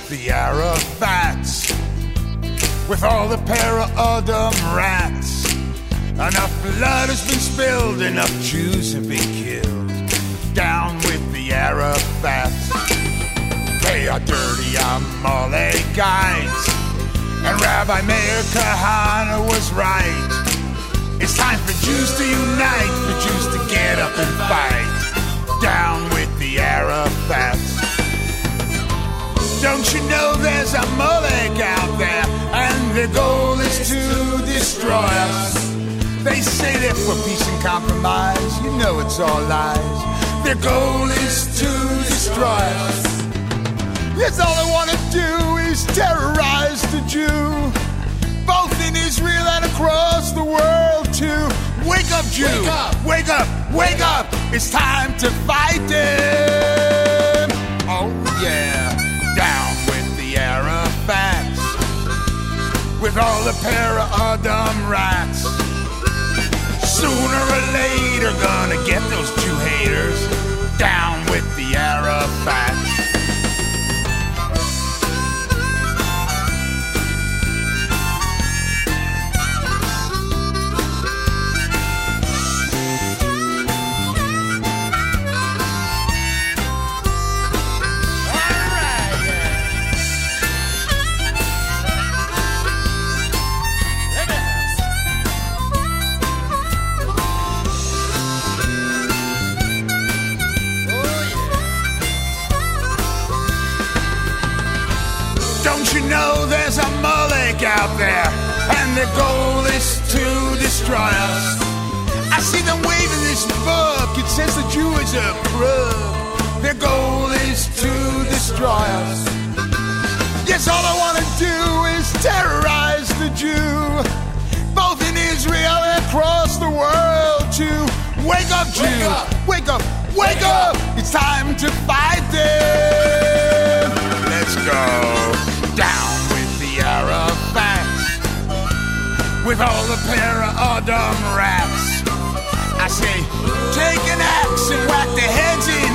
the Arafats, with all the para-Adam rats. Enough blood has been spilled, enough Jews have been killed. Down with the Arafats. They are dirty Amalekites, and Rabbi Meir Kahana was right. It's time for Jews to unite, for Jews to get up and fight. Down with the Arafats. Don't you know there's a Molech out there, and their goal is to destroy us. They say they're for peace and compromise, you know it's all lies. Their goal is to destroy us. Yes, all they want to do is terrorize the Jew, both in Israel and across the world too. Wake up, Jew! Wake up! Wake up! Wake up! It's time to fight them! Oh yeah! Down with the Arafats, with all the para-Adam rats. Sooner or later, gonna get those Jew haters. Down with the Arafats. Don't you know there's a Molech out there, and their goal is to destroy us? I see them waving this book, it says the Jew is a crook. Their goal is to destroy us. Yes, all I want to do is terrorize the Jew, both in Israel and across the world too. Wake up, Jew! Wake up! Wake up! It's time to fight them! Let's go! Down with the Arafats, with all the para-Adam rats. I say, take an axe and whack their heads in.